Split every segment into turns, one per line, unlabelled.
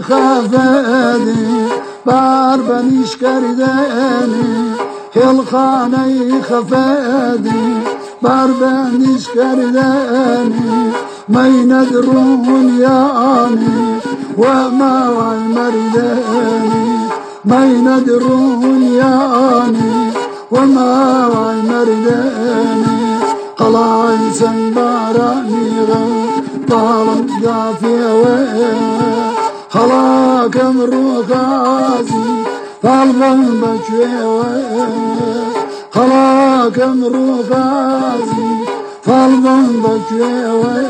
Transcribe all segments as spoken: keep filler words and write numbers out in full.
خافدي بار بنيش كرداني الخاني خفادي بار بنيش كرداني ما يندرون ياني وما مرداني ما يندرون ياني وما مرداني قلاي سنباراني طالب دافيا خلاك مروخازي طالبا بكيا خلاك مروخازي طالبا بكيا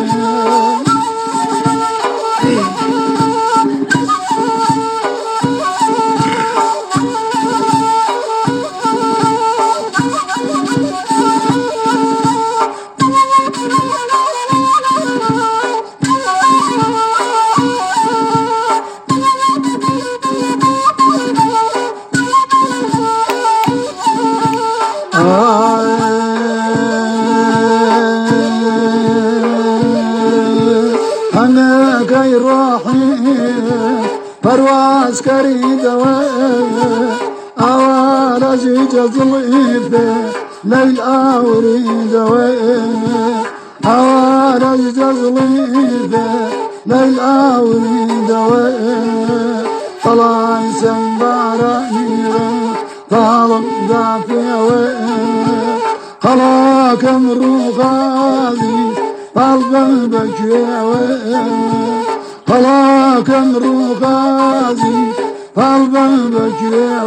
أنا كي روحي برواز كريد أوارجي جزليفة ليل أوريد أوارجي جزليفة ليل أوريد طلعي سنباراني طالب دافيا خلاك مروخازي طالبا بكيا خلاك مروخازي طالبا بكيا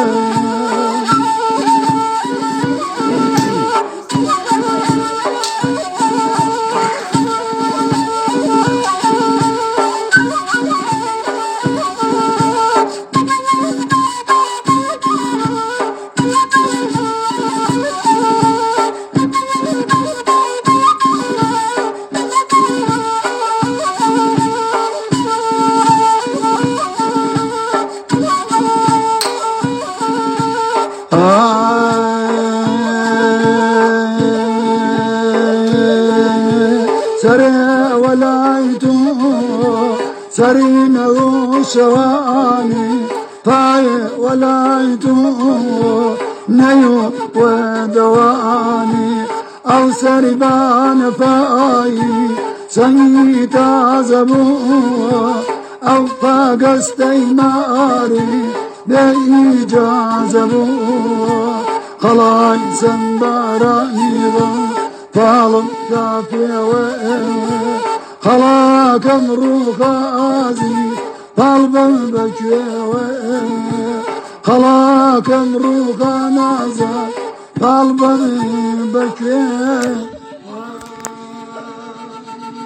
سري ولايتو سرينا وشواني طاي ولايتو نيو ودواني أو سربان فاي سنيتا زبو أو فاقستي ماري بإجازبو خلاي سنباراني طالب كافيا خلاك مروخازي طالبا بكيا خلاك مروخانازا طالبا بكيا